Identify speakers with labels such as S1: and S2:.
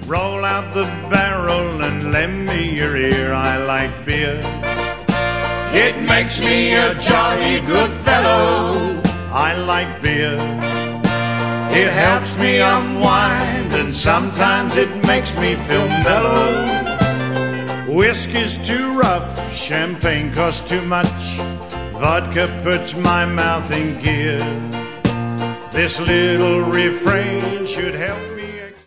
S1: Roll out the barrel and lend me your ear. I like beer. It makes me a jolly good fellow. I like beer. It helps me unwind, and sometimes it makes me feel mellow. Whiskey's too rough, champagne costs too much. Vodka puts my mouth in gear. This little refrain should help me